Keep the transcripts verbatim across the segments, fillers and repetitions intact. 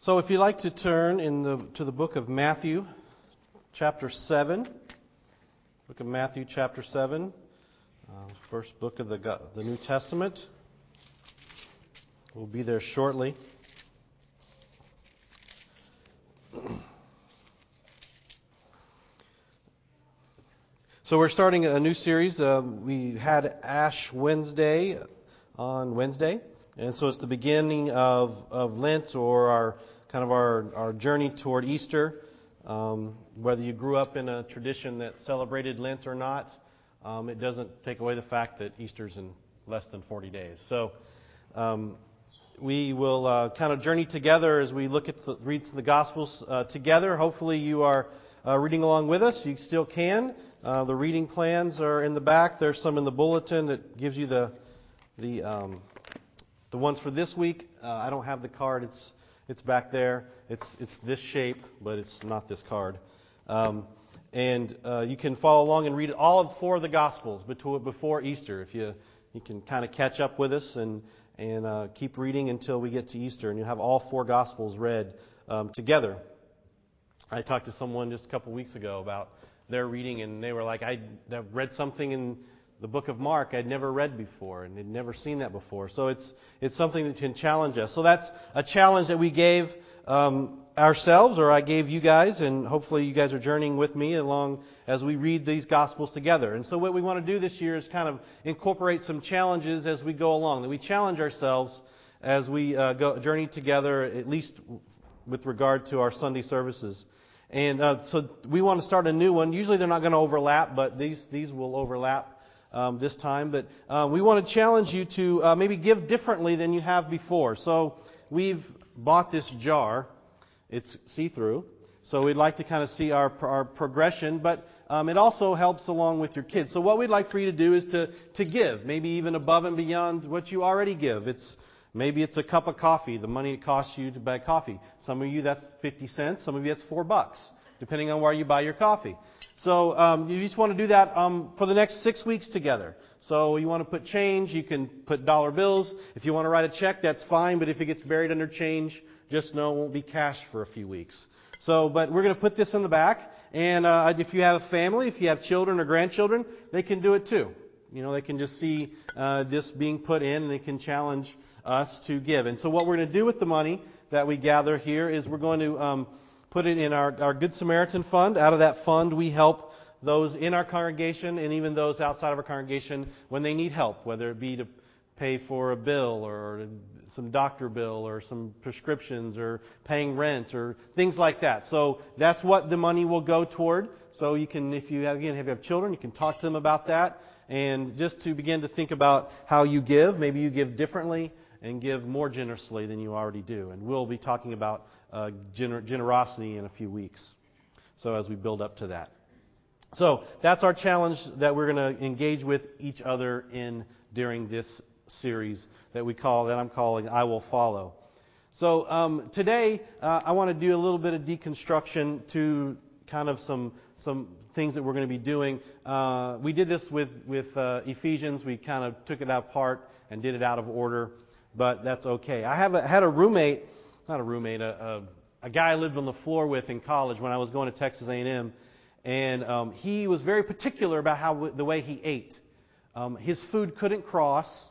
So if you'd like to turn in the, to the book of Matthew, chapter seven, book of Matthew, chapter seven, uh, first book of the, the New Testament. We'll be there shortly. So we're starting a new series. Uh, we had Ash Wednesday on Wednesday, and so it's the beginning of, of Lent, or our kind of our, our journey toward Easter. Um, whether you grew up in a tradition that celebrated Lent or not, um, it doesn't take away the fact that Easter's in less than forty days. So um, we will uh, kind of journey together as we look at the, read the Gospels uh, together. Hopefully you are uh, reading along with us. You still can. Uh, the reading plans are in the back. There's some in the bulletin that gives you the the um, the ones for this week. Uh, I don't have the card. It's it's back there. It's it's this shape, but it's not this card. Um, and uh, you can follow along and read all of four of the Gospels before Easter. If you you can kind of catch up with us and and uh, keep reading until we get to Easter, and you'll have all four Gospels read um, together. I talked to someone just a couple weeks ago about their reading, and they were like, I read something in the book of Mark I'd never read before, and had never seen that before. So it's it's something that can challenge us. So that's a challenge that we gave um, ourselves, or I gave you guys, and hopefully you guys are journeying with me along as we read these Gospels together. And so what we want to do this year is kind of incorporate some challenges as we go along, that we challenge ourselves as we uh, go journey together, at least with regard to our Sunday services. And uh, so we want to start a new one. Usually they're not going to overlap, but these these will overlap um, this time. But uh, we want to challenge you to uh, maybe give differently than you have before. So we've bought this jar. It's see-through. So we'd like to kind of see our our progression, but um, it also helps along with your kids. So what we'd like for you to do is to to give, maybe even above and beyond what you already give. It's Maybe it's a cup of coffee, the money it costs you to buy coffee. Some of you, that's fifty cents. Some of you, that's four bucks, depending on where you buy your coffee. So um, you just want to do that um, for the next six weeks together. So you want to put change, you can put dollar bills. If you want to write a check, that's fine. But if it gets buried under change, just know it won't be cash for a few weeks. So, but we're going to put this in the back. And uh, if you have a family, if you have children or grandchildren, they can do it too. You know, they can just see uh, this being put in, and they can challenge us to give. And so what we're going to do with the money that we gather here is we're going to um, put it in our, our Good Samaritan Fund. Out of that fund, we help those in our congregation and even those outside of our congregation when they need help, whether it be to pay for a bill or some doctor bill or some prescriptions or paying rent or things like that. So that's what the money will go toward. So you can, if you have, again, if you have children, you can talk to them about that. And just to begin to think about how you give. Maybe you give differently and give more generously than you already do. And we'll be talking about uh, gener- generosity in a few weeks. So as we build up to that. So that's our challenge that we're going to engage with each other in during this series that we call, that I'm calling I Will Follow. So um, today uh, I want to do a little bit of deconstruction to kind of some some things that we're going to be doing. Uh, we did this with with uh, Ephesians. We kind of took it apart and did it out of order, but that's okay. I have a, had a roommate, not a roommate, a, a, a guy I lived on the floor with in college when I was going to Texas A and M, and um, he was very particular about how the way he ate. Um, his food couldn't cross.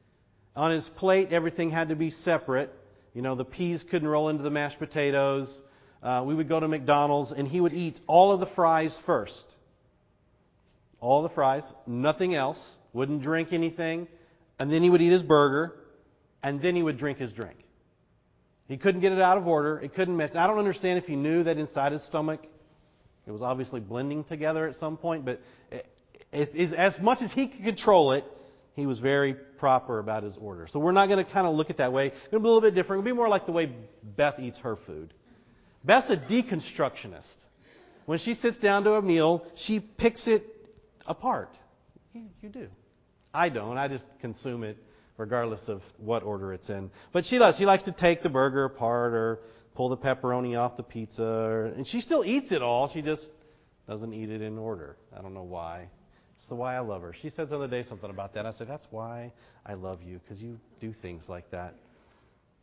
On his plate, everything had to be separate. You know, the peas couldn't roll into the mashed potatoes. Uh, we would go to McDonald's, and he would eat all of the fries first. All the fries, nothing else. Wouldn't drink anything. And then he would eat his burger, and then he would drink his drink. He couldn't get it out of order. It couldn't mix. I don't understand if he knew that inside his stomach it was obviously blending together at some point, but as, as much as he could control it, he was very proper about his order. So we're not going to kind of look at that way. It's going to be a little bit different. It'll be more like the way Beth eats her food. Beth's a deconstructionist. When she sits down to a meal, she picks it apart. You, you do. I don't. I just consume it regardless of what order it's in. But she does. She likes to take the burger apart or pull the pepperoni off the pizza. Or, and she still eats it all. She just doesn't eat it in order. I don't know why. It's the why I love her. She said the other day something about that. I said, that's why I love you, because you do things like that.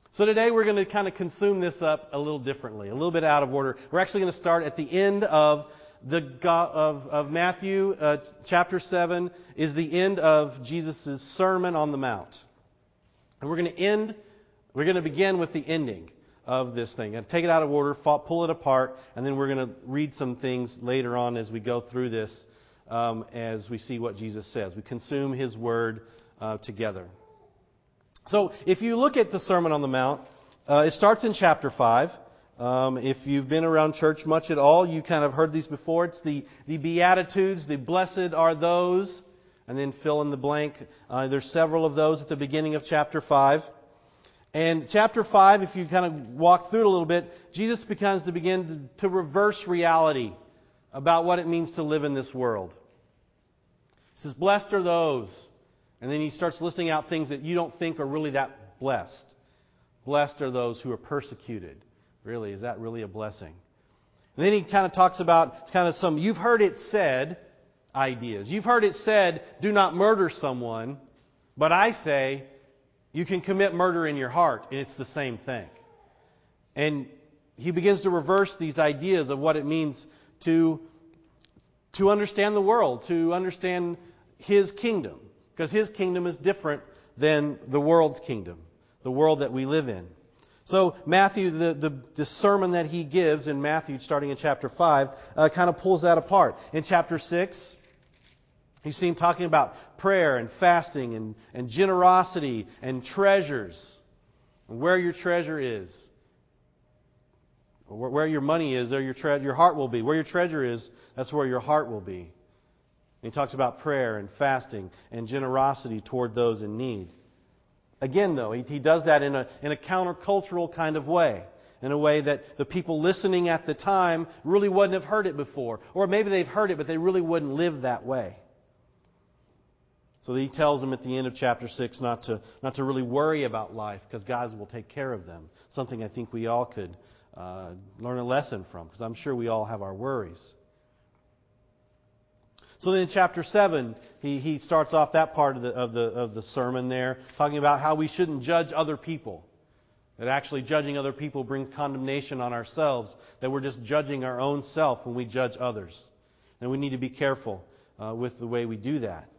So today we're going to kind of consume this up a little differently, a little bit out of order. We're actually going to start at the end of the of, of Matthew uh, chapter seven is the end of Jesus' Sermon on the Mount. And we're going to end, we're going to begin with the ending of this thing. And take it out of order, pull it apart, and then we're going to read some things later on as we go through this, um, as we see what Jesus says. We consume His Word uh, together. So if you look at the Sermon on the Mount, uh, it starts in chapter five. Um, if you've been around church much at all, you kind of heard these before. It's the, the Beatitudes, the blessed are those, and then fill in the blank. Uh, there's several of those at the beginning of chapter five. And chapter five, if you kind of walk through it a little bit, Jesus begins to begin to, to reverse reality about what it means to live in this world. He says, blessed are those. And then he starts listing out things that you don't think are really that blessed. Blessed are those who are persecuted. Really, is that really a blessing? And then he kind of talks about kind of some, you've heard it said, ideas. You've heard it said, do not murder someone. But I say, you can commit murder in your heart, and it's the same thing. And he begins to reverse these ideas of what it means to, to understand the world, to understand His kingdom. Because His kingdom is different than the world's kingdom, the world that we live in. So Matthew, the, the, the sermon that he gives in Matthew, starting in chapter five, uh, kind of pulls that apart. In chapter six, you see him talking about prayer and fasting and, and generosity and treasures. And where your treasure is, or where your money is, there your, tre- your heart will be. Where your treasure is, that's where your heart will be. He talks about prayer and fasting and generosity toward those in need. Again, though, he, he does that in a, in a countercultural kind of way. In a way that the people listening at the time really wouldn't have heard it before. Or maybe they've heard it, but they really wouldn't live that way. So he tells them at the end of chapter six not to, not to really worry about life, because God will take care of them. Something I think we all could uh, learn a lesson from, because I'm sure we all have our worries. So then in chapter seven, he, he starts off that part of the, of the of the sermon there, talking about how we shouldn't judge other people. That actually judging other people brings condemnation on ourselves. That we're just judging our own self when we judge others. And we need to be careful uh, with the way we do that.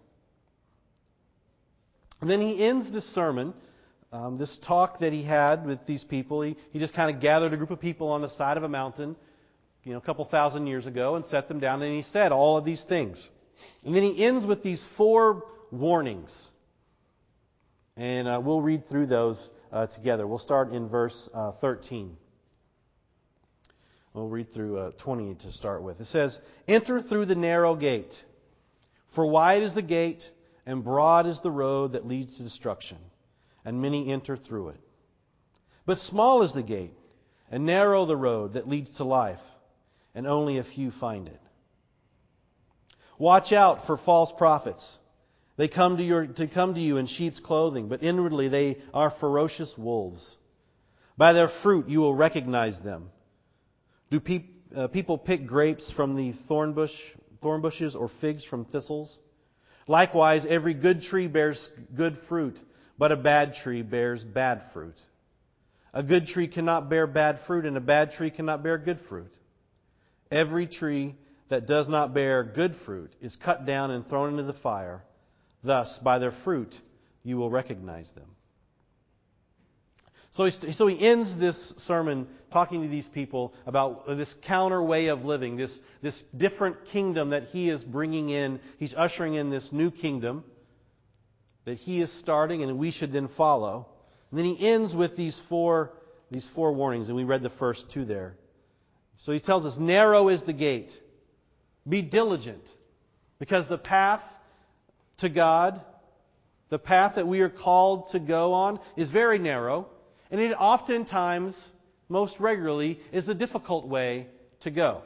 And then he ends this sermon, um, this talk that he had with these people. He, he just kind of gathered a group of people on the side of a mountain, you know, a couple thousand years ago, and set them down, and he said all of these things. And then he ends with these four warnings. And uh, we'll read through those uh, together. We'll start in verse uh, thirteen. We'll read through uh, twenty to start with. It says, enter through the narrow gate, for wide is the gate, and broad is the road that leads to destruction, and many enter through it. But small is the gate, and narrow the road that leads to life, and only a few find it. Watch out for false prophets. They come to your to come to you in sheep's clothing, but inwardly they are ferocious wolves. By their fruit you will recognize them. Do pe- uh, people pick grapes from the thorn bush, thorn bushes, or figs from thistles? Likewise, every good tree bears good fruit, but a bad tree bears bad fruit. A good tree cannot bear bad fruit, and a bad tree cannot bear good fruit. Every tree that does not bear good fruit is cut down and thrown into the fire. Thus, by their fruit, you will recognize them. So he, so he ends this sermon talking to these people about this counter way of living, this, this different kingdom that he is bringing in. He's ushering in this new kingdom that he is starting and we should then follow. And then he ends with these four, these four warnings, and we read the first two there. So he tells us, narrow is the gate. Be diligent, because the path to God, the path that we are called to go on, is very narrow, and it oftentimes, most regularly, is the difficult way to go.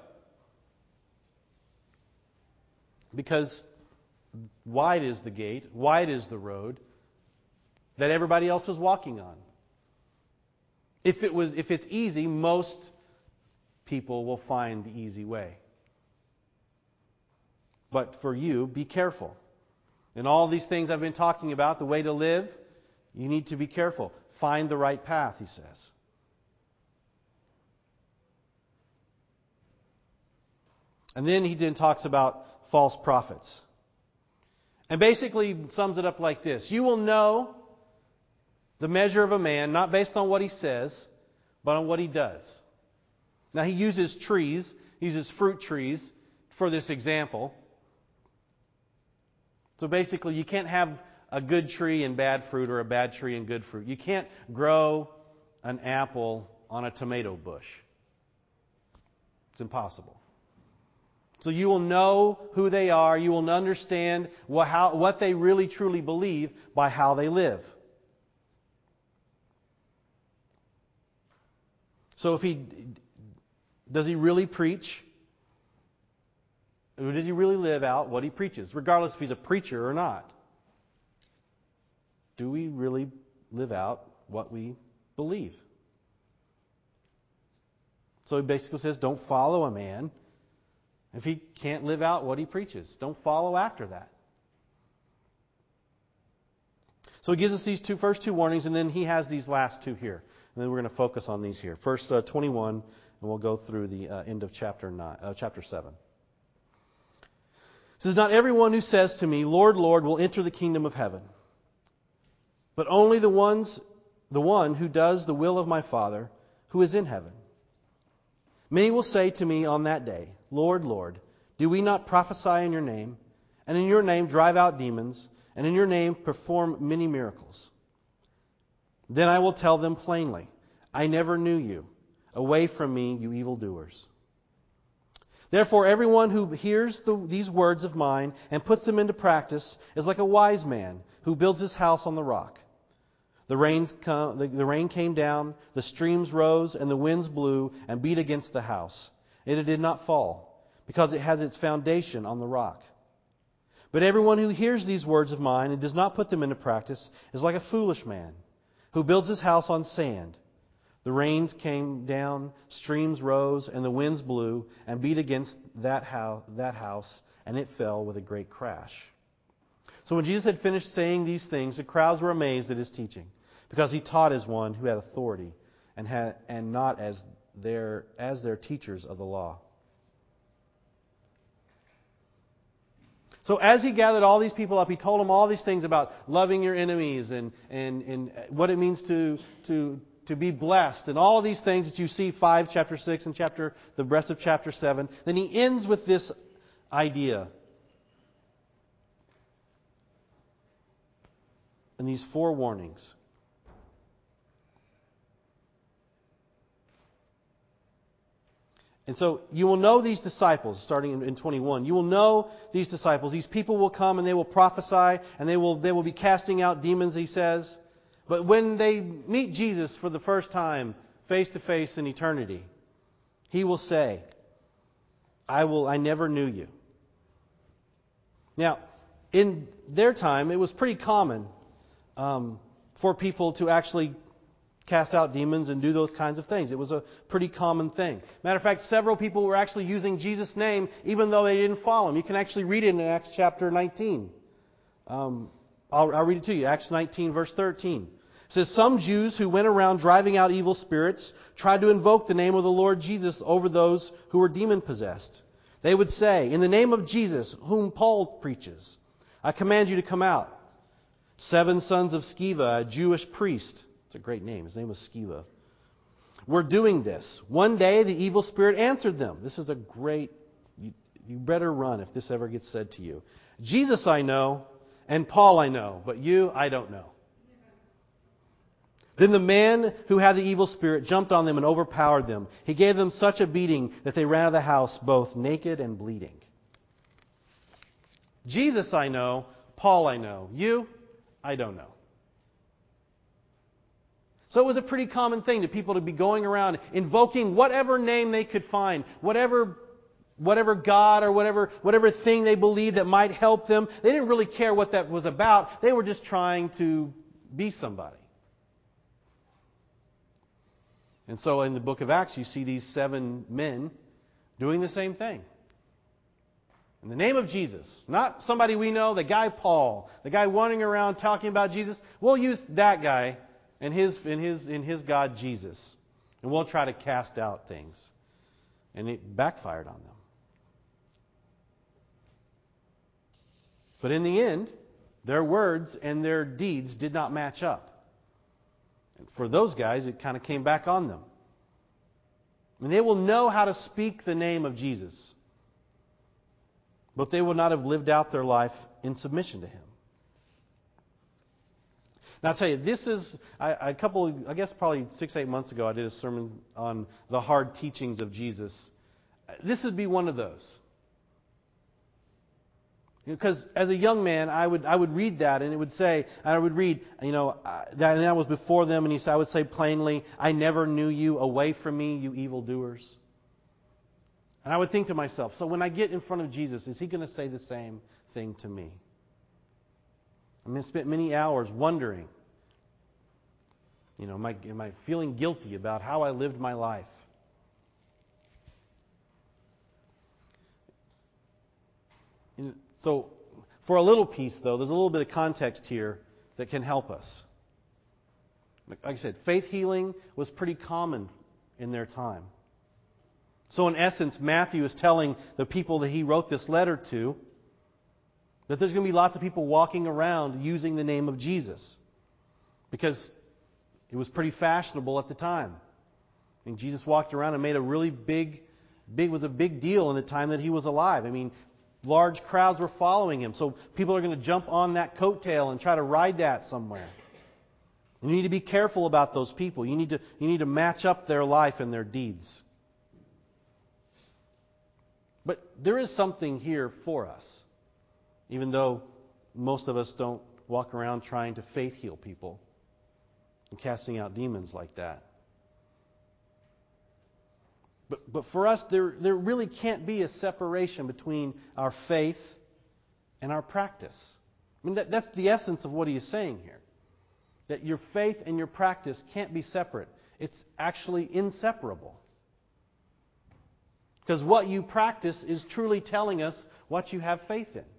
Because wide is the gate, wide is the road that everybody else is walking on. If it was, if it's easy, most people will find the easy way. But for you, be careful. In all these things I've been talking about, the way to live, you need to be careful. find the right path, he says. And then he then talks about false prophets. And basically sums it up like this. You will know the measure of a man, not based on what he says, but on what he does. Now he uses trees, he uses fruit trees for this example. So basically you can't have a good tree and bad fruit or a bad tree and good fruit. You can't grow an apple on a tomato bush. It's impossible. So you will know who they are. You will understand what, how, what they really truly believe by how they live. So if he, does he really preach? Or does he really live out what he preaches? Regardless if he's a preacher or not. Do we really live out what we believe? So he basically says, don't follow a man if he can't live out what he preaches. Don't follow after that. So he gives us these two first two warnings, and then he has these last two here. And then we're going to focus on these here. Verse uh, twenty-one, and we'll go through the uh, end of chapter nine, uh, chapter seven. It says, not everyone who says to me, Lord, Lord, will enter the kingdom of heaven, but only the ones, the one who does the will of my Father who is in heaven. Many will say to me on that day, Lord, Lord, do we not prophesy in your name, and in your name drive out demons, and in your name perform many miracles? Then I will tell them plainly, I never knew you. Away from me, you evildoers. Therefore, everyone who hears the, these words of mine and puts them into practice is like a wise man who builds his house on the rock. The, rains come, the, the rain came down, the streams rose, and the winds blew and beat against the house. And it did not fall, because it has its foundation on the rock. But everyone who hears these words of mine and does not put them into practice is like a foolish man who builds his house on sand. The rains came down, streams rose, and the winds blew and beat against that house, that house, and it fell with a great crash. So when Jesus had finished saying these things, the crowds were amazed at his teaching, because he taught as one who had authority and had, and not as their as their teachers of the law. So as he gathered all these people up, he told them all these things about loving your enemies and and, and what it means to to to be blessed and all of these things that you see five, chapter six, and chapter the rest of chapter seven. Then he ends with this idea. And these four warnings. And so you will know these disciples, starting in, in twenty-one. You will know these disciples. These people will come and they will prophesy and they will they will be casting out demons, he says. But when they meet Jesus for the first time, face to face in eternity, he will say, I will I never knew you. Now, in their time, it was pretty common um, for people to actually cast out demons and do those kinds of things. It was a pretty common thing. Matter of fact, several people were actually using Jesus' name even though they didn't follow him. You can actually read it in Acts chapter nineteen. Um, I'll, I'll read it to you. Acts nineteen, verse thirteen. It says, some Jews who went around driving out evil spirits tried to invoke the name of the Lord Jesus over those who were demon-possessed. They would say, in the name of Jesus, whom Paul preaches, I command you to come out. Seven sons of Sceva, a Jewish priest, it's a great name, his name was Sceva, were doing this. One day the evil spirit answered them. This is a great, you, you better run if this ever gets said to you. Jesus I know, and Paul I know, but you I don't know. Then the man who had the evil spirit jumped on them and overpowered them. He gave them such a beating that they ran out of the house both naked and bleeding. Jesus I know, Paul I know. You, I don't know. So it was a pretty common thing to people to be going around invoking whatever name they could find, whatever whatever God or whatever whatever thing they believed that might help them. They didn't really care what that was about. They were just trying to be somebody. And so in the book of Acts, you see these seven men doing the same thing. In the name of Jesus. Not somebody we know, the guy Paul, the guy wandering around talking about Jesus. We'll use that guy and his in his in his God Jesus, and we'll try to cast out things. And it backfired on them. But in the end, their words and their deeds did not match up. And for those guys, it kind of came back on them. And they will know how to speak the name of Jesus, but they will not have lived out their life in submission to Him. Now, I'll tell you, this is, I, a couple, I guess probably six, eight months ago, I did a sermon on the hard teachings of Jesus. This would be one of those. Because as a young man, I would I would read that, and it would say, I would read, you know, uh, that, and that was before them, and he said, I would say plainly, I never knew you, away from me, you evildoers. And I would think to myself, so when I get in front of Jesus, is He going to say the same thing to me? I mean, I spent many hours wondering, you know, am I, am I feeling guilty about how I lived my life? And so, for a little piece, though, there's a little bit of context here that can help us. Like I said, faith healing was pretty common in their time. So, in essence, Matthew is telling the people that he wrote this letter to that there's going to be lots of people walking around using the name of Jesus, because it was pretty fashionable at the time. I mean, Jesus walked around and made a really big, big was a big deal in the time that He was alive. I mean, large crowds were following Him, so people are going to jump on that coattail and try to ride that somewhere. You need to be careful about those people. You need to you need to match up their life and their deeds. But there is something here for us. Even though most of us don't walk around trying to faith heal people and casting out demons like that. But but for us, there, there really can't be a separation between our faith and our practice. I mean, that, that's the essence of what he is saying here. That your faith and your practice can't be separate. It's actually inseparable. Because what you practice is truly telling us what you have faith in.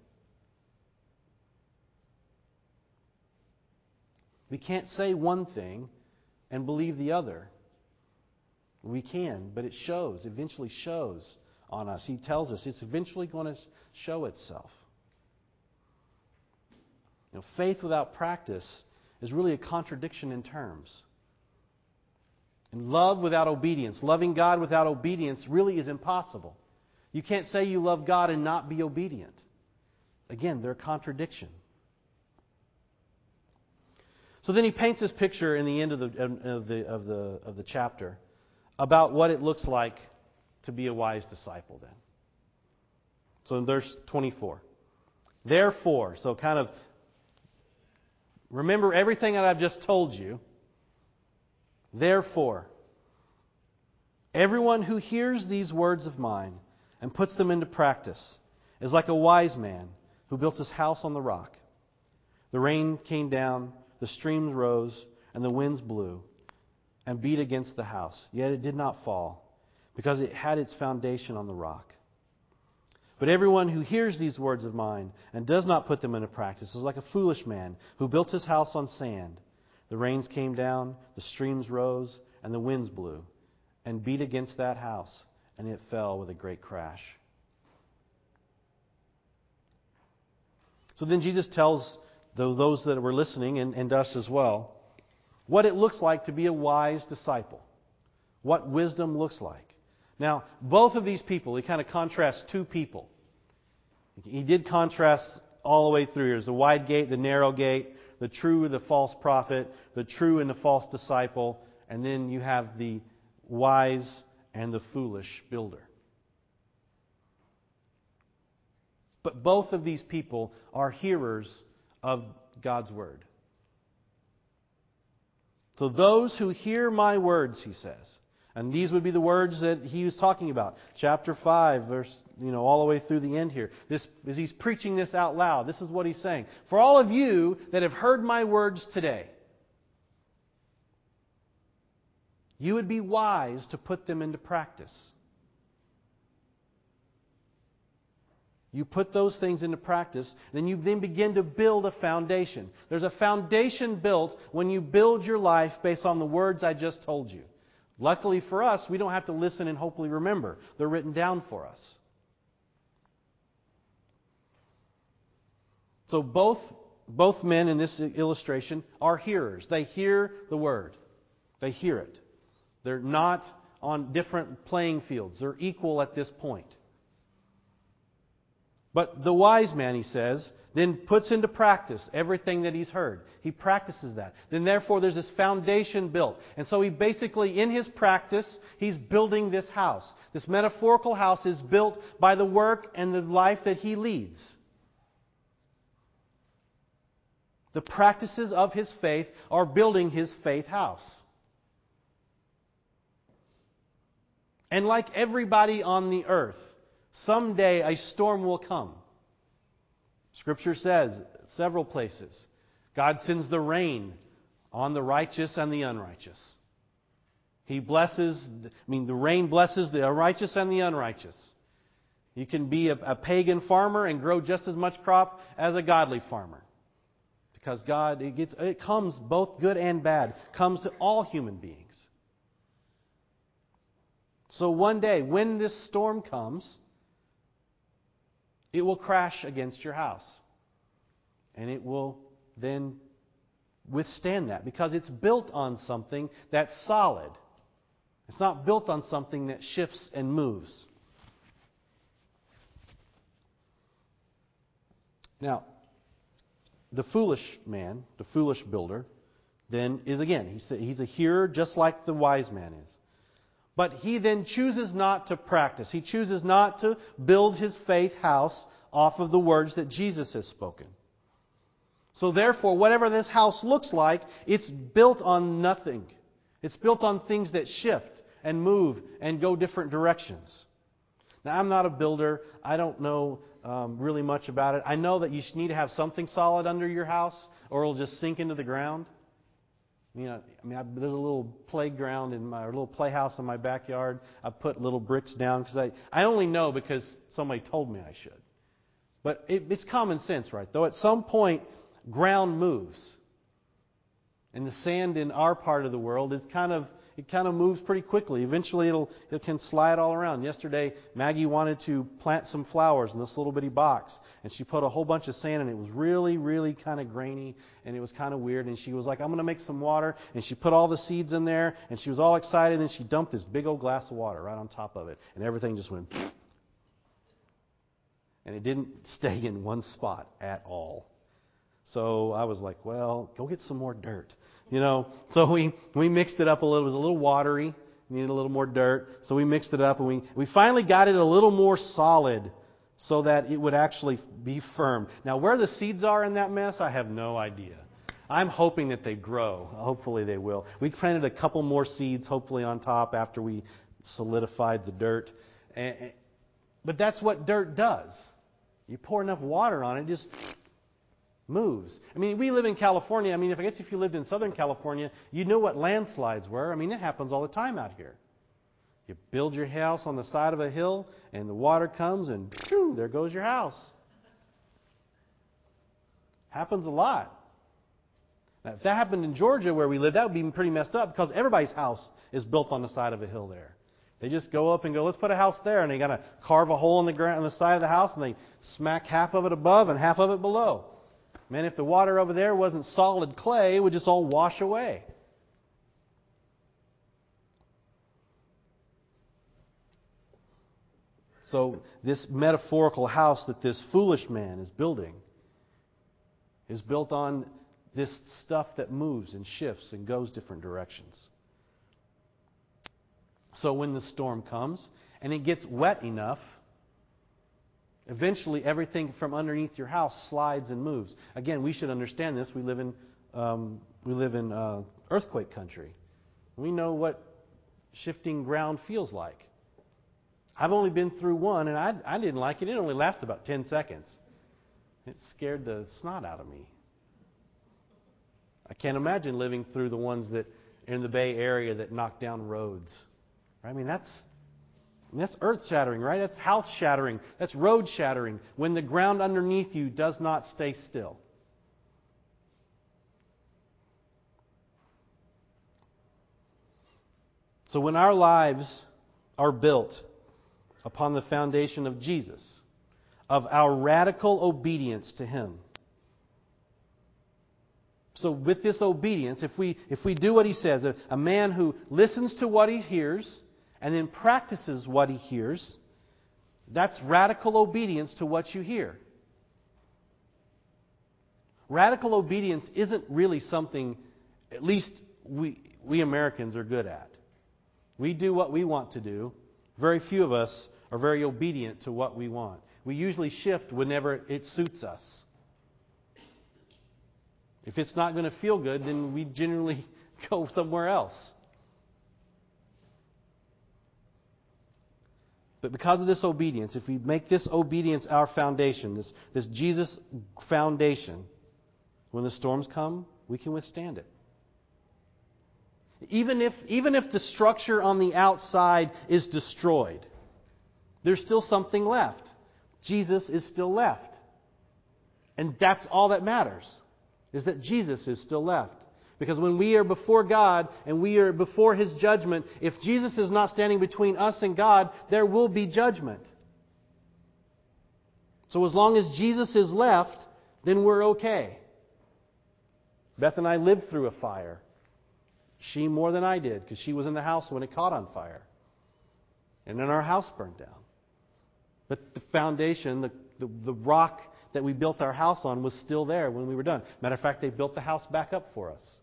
We can't say one thing and believe the other. We can, but it shows, eventually shows on us. He tells us it's eventually going to show itself. You know, faith without practice is really a contradiction in terms. And love without obedience, loving God without obedience really is impossible. You can't say you love God and not be obedient. Again, they're a contradiction. So then he paints this picture in the end of the of the of the of the chapter about what it looks like to be a wise disciple then. So in verse twenty-four. Therefore, so kind of remember everything that I've just told you. Therefore, everyone who hears these words of mine and puts them into practice is like a wise man who built his house on the rock. The rain came down, the streams rose, and the winds blew and beat against the house. Yet it did not fall, because it had its foundation on the rock. But everyone who hears these words of mine and does not put them into practice is like a foolish man who built his house on sand. The rains came down, the streams rose, and the winds blew and beat against that house, and it fell with a great crash. So then Jesus tells those that were listening, and, and us as well, what it looks like to be a wise disciple. What wisdom looks like. Now, both of these people, he kind of contrasts two people. He did contrast all the way through. There's the wide gate, the narrow gate, the true, the false prophet, the true and the false disciple, and then you have the wise and the foolish builder. But both of these people are hearers of God's Word. So those who hear my words, he says, and these would be the words that he was talking about. Chapter five, verse, you know, all the way through the end here. This, as he's preaching this out loud, this is what he's saying. For all of you that have heard my words today, you would be wise to put them into practice. You put those things into practice, then you then begin to build a foundation. There's a foundation built when you build your life based on the words I just told you. Luckily for us, we don't have to listen and hopefully remember. They're written down for us. So both, both men in this illustration are hearers. They hear the word. They hear it. They're not on different playing fields. They're equal at this point. But the wise man, he says, then puts into practice everything that he's heard. He practices that. Then therefore there's this foundation built. And so he basically, in his practice, he's building this house. This metaphorical house is built by the work and the life that he leads. The practices of his faith are building his faith house. And like everybody on the earth, someday a storm will come. Scripture says, several places, God sends the rain on the righteous and the unrighteous. He blesses, I mean, the rain blesses the righteous and the unrighteous. You can be a, a pagan farmer and grow just as much crop as a godly farmer. Because God, it gets, it comes, both good and bad, comes to all human beings. So one day, when this storm comes, it will crash against your house. And it will then withstand that because it's built on something that's solid. It's not built on something that shifts and moves. Now, the foolish man, the foolish builder, then is again, he's a, he's a hearer just like the wise man is. But he then chooses not to practice. He chooses not to build his faith house off of the words that Jesus has spoken. So therefore, whatever this house looks like, it's built on nothing. It's built on things that shift and move and go different directions. Now, I'm not a builder. I don't know um, really much about it. I know that you need to have something solid under your house or it'll just sink into the ground. You know, I mean, I, there's a little playground in my, or a little playhouse in my backyard. I put little bricks down because I, I only know because somebody told me I should. But it, it's common sense, right? Though at some point, ground moves. And the sand in our part of the world is kind of, it kind of moves pretty quickly. Eventually it'll, it can slide all around. Yesterday, Maggie wanted to plant some flowers in this little bitty box. And she put a whole bunch of sand in it. It was really, really kind of grainy. And it was kind of weird. And she was like, I'm going to make some water. And she put all the seeds in there. And she was all excited. And she dumped this big old glass of water right on top of it. And everything just went... And it didn't stay in one spot at all. So I was like, well, go get some more dirt. You know, so we, we mixed it up a little. It was a little watery. We needed a little more dirt. So we mixed it up and we, we finally got it a little more solid so that it would actually be firm. Now, where the seeds are in that mess, I have no idea. I'm hoping that they grow. Hopefully they will. We planted a couple more seeds, hopefully on top after we solidified the dirt. And, but that's what dirt does. You pour enough water on it, it just moves. I mean, we live in California. I mean, if I guess if you lived in Southern California, you know what landslides were. I mean, it happens all the time out here. You build your house on the side of a hill, and the water comes, and phew, there goes your house. Happens a lot. Now, if that happened in Georgia where we live, that would be pretty messed up because everybody's house is built on the side of a hill there. They just go up and go, let's put a house there, and they got to carve a hole in the ground on the side of the house, and they smack half of it above and half of it below. Man, if the water over there wasn't solid clay, it would just all wash away. So this metaphorical house that this foolish man is building is built on this stuff that moves and shifts and goes different directions. So when the storm comes and it gets wet enough, eventually everything from underneath your house slides and moves. Again, we should understand this. We live in um, we live in uh, earthquake country. We know what shifting ground feels like. I've only been through one, and I, I didn't like it. It only lasted about ten seconds. It scared the snot out of me. I can't imagine living through the ones that are in the Bay Area that knock down roads. I mean, that's And that's earth shattering, right? That's house shattering. That's road shattering. When the ground underneath you does not stay still. So when our lives are built upon the foundation of Jesus, of our radical obedience to Him. So with this obedience, if we if we do what He says, a, a man who listens to what he hears and then practices what he hears, that's radical obedience to what you hear. Radical obedience isn't really something, at least we we Americans are good at. We do what we want to do. Very few of us are very obedient to what we want. We usually shift whenever it suits us. If it's not going to feel good, then we generally go somewhere else. But because of this obedience, if we make this obedience our foundation, this, this Jesus foundation, when the storms come, we can withstand it. Even if, even if the structure on the outside is destroyed, there's still something left. Jesus is still left. And that's all that matters, is that Jesus is still left. Because when we are before God and we are before His judgment, if Jesus is not standing between us and God, there will be judgment. So as long as Jesus is left, then we're okay. Beth and I lived through a fire. She more than I did, because she was in the house when it caught on fire. And then our house burned down. But the foundation, the, the, the rock that we built our house on was still there when we were done. Matter of fact, they built the house back up for us.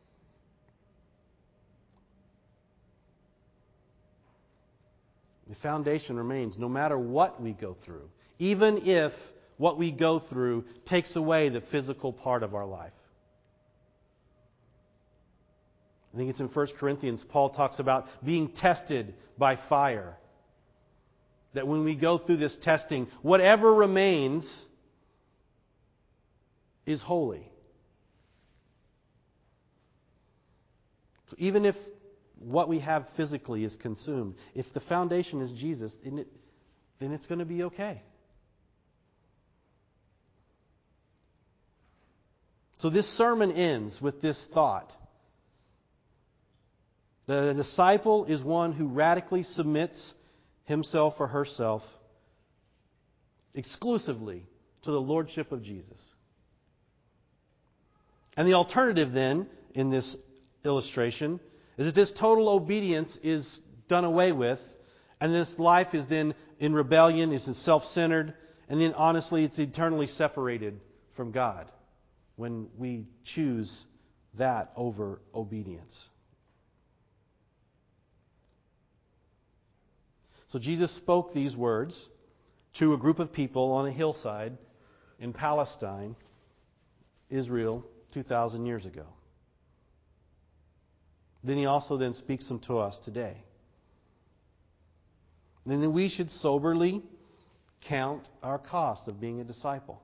The foundation remains no matter what we go through. Even if what we go through takes away the physical part of our life. I think it's in First Corinthians, Paul talks about being tested by fire. That when we go through this testing, whatever remains is holy. So even if what we have physically is consumed, if the foundation is Jesus, then, it, then it's going to be okay. So this sermon ends with this thought. That a disciple is one who radically submits himself or herself exclusively to the lordship of Jesus. And the alternative then, in this illustration, is that this total obedience is done away with, and this life is then in rebellion, is self-centered, and then honestly it's eternally separated from God when we choose that over obedience. So Jesus spoke these words to a group of people on a hillside in Palestine, Israel, two thousand years ago. Then He also then speaks them to us today. And then we should soberly count our cost of being a disciple.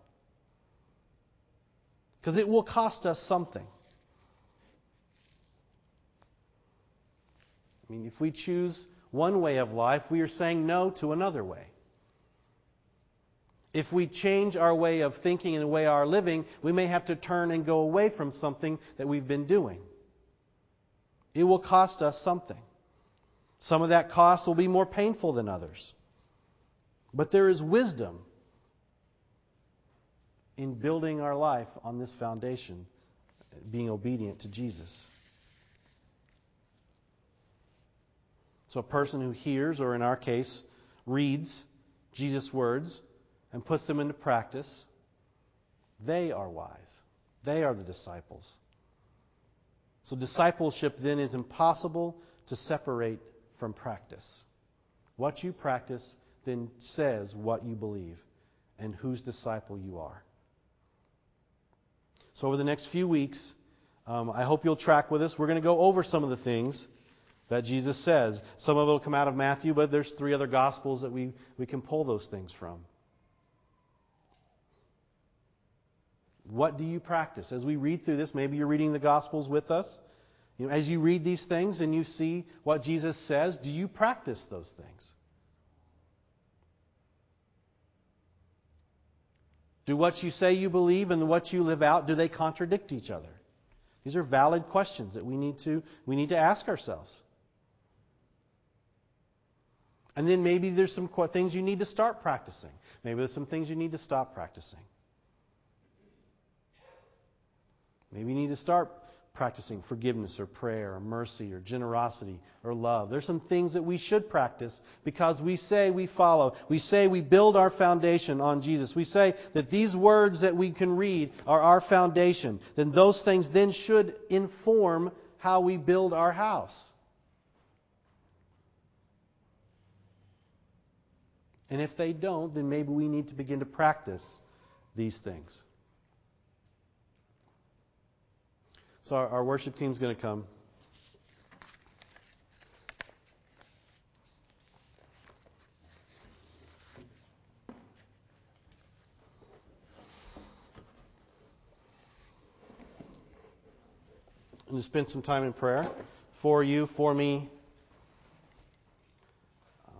Because it will cost us something. I mean, if we choose one way of life, we are saying no to another way. If we change our way of thinking and the way our living, we may have to turn and go away from something that we've been doing. It will cost us something. Some of that cost will be more painful than others. But there is wisdom in building our life on this foundation, being obedient to Jesus. So a person who hears, or in our case, reads Jesus' words and puts them into practice, they are wise. They are the disciples. So discipleship then is impossible to separate from practice. What you practice then says what you believe and whose disciple you are. So over the next few weeks, um, I hope you'll track with us. We're going to go over some of the things that Jesus says. Some of it will come out of Matthew, but there's three other Gospels that we, we can pull those things from. What do you practice? As we read through this, maybe you're reading the Gospels with us. You know, as you read these things and you see what Jesus says, do you practice those things? Do what you say you believe and what you live out, do they contradict each other? These are valid questions that we need to we need to ask ourselves. And then maybe there's some things you need to start practicing. Maybe there's some things you need to stop practicing. Maybe you need to start practicing forgiveness or prayer or mercy or generosity or love. There's some things that we should practice because we say we follow. We say we build our foundation on Jesus. We say that these words that we can read are our foundation. Then those things then should inform how we build our house. And if they don't, then maybe we need to begin to practice these things. So our, our worship team's going to come. And to spend some time in prayer for you, for me. Um,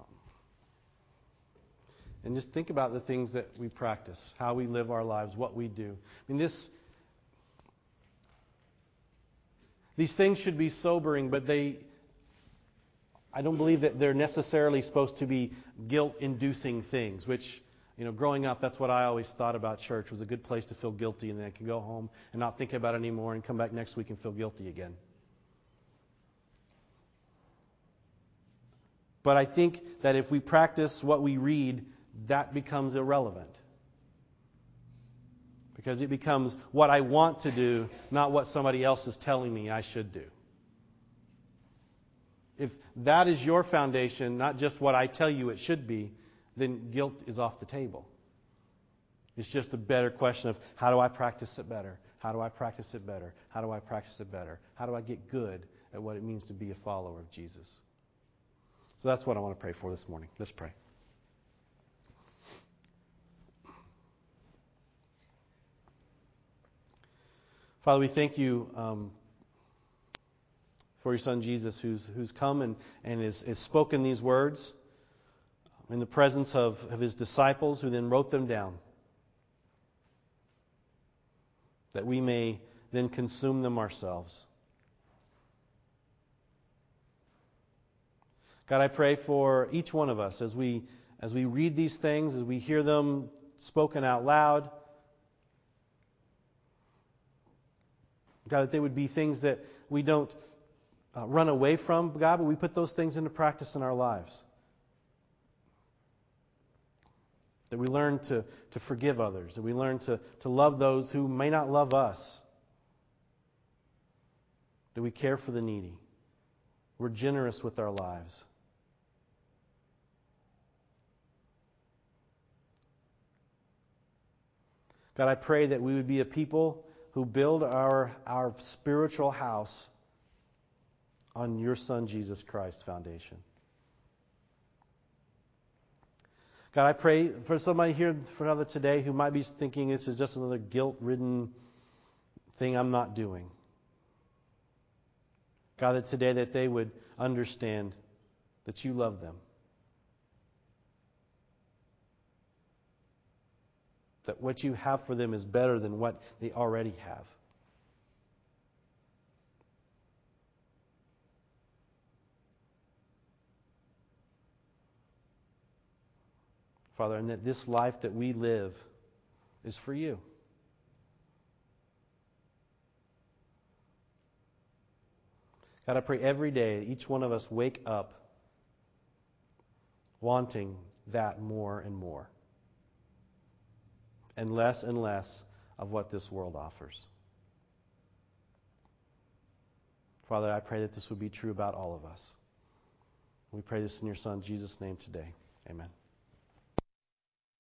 and just think about the things that we practice, how we live our lives, what we do. I mean, this... These things should be sobering, but they, I don't believe that they're necessarily supposed to be guilt-inducing things, which, you know, growing up, that's what I always thought about church, was a good place to feel guilty, and then I could go home and not think about it anymore and come back next week and feel guilty again. But I think that if we practice what we read, that becomes irrelevant. Because it becomes what I want to do, not what somebody else is telling me I should do. If that is your foundation, not just what I tell you it should be, then guilt is off the table. It's just a better question of how do I practice it better? How do I practice it better? How do I practice it better? How do I get good at what it means to be a follower of Jesus? So that's what I want to pray for this morning. Let's pray. Father, we thank you um, for your Son Jesus, who's who's come and, and is, is spoken these words in the presence of, of his disciples, who then wrote them down, that we may then consume them ourselves. God, I pray for each one of us as we as we read these things, as we hear them spoken out loud, God, that they would be things that we don't uh, run away from, God, but we put those things into practice in our lives. That we learn to, to forgive others, that we learn to, to love those who may not love us. That we care for the needy. We're generous with our lives. God, I pray that we would be a people who build our, our spiritual house on your Son, Jesus Christ's foundation. God, I pray for somebody here for another today who might be thinking this is just another guilt-ridden thing I'm not doing. God, that today that they would understand that you love them. That what you have for them is better than what they already have. Father, and that this life that we live is for you. God, I pray every day each one of us wake up wanting that more and more. And less and less of what this world offers. Father, I pray that this would be true about all of us. We pray this in your Son, Jesus' name today. Amen.